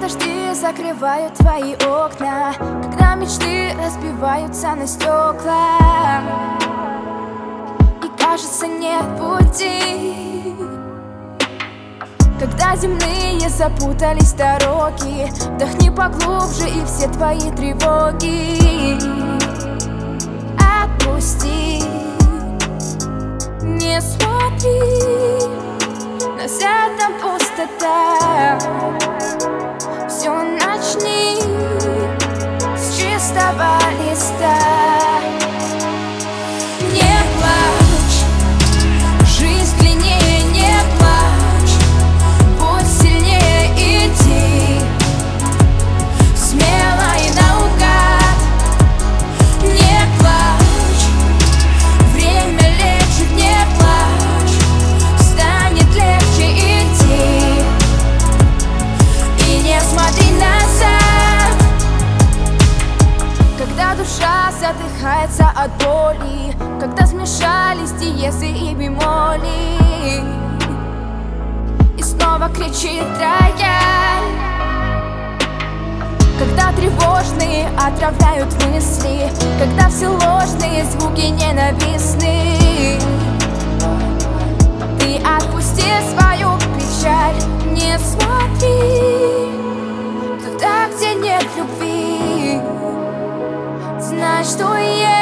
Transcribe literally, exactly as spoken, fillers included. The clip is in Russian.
дожди закрывают твои окна, когда мечты разбиваются на стекла, и кажется нет пути, когда земные запутались дороги. Вдохни поглубже и все твои тревоги отпусти. Не смотри, назад там пустота. Все начни с чистого листа. Не плачь, жизнь длиннее, не плачь. Будь сильнее, иди смело и наугад. Не плачь, время лечит, не плачь. Станет легче идти, и не смотри назад. Когда душа задыхается от боли, когда смешались диезы и бемоли, и снова кричит рояль. Когда тревожные отравляют мысли, когда все ложные звуки ненавистны, ты отпусти свою печаль. Не смотри туда, где нет любви. Знай, что есть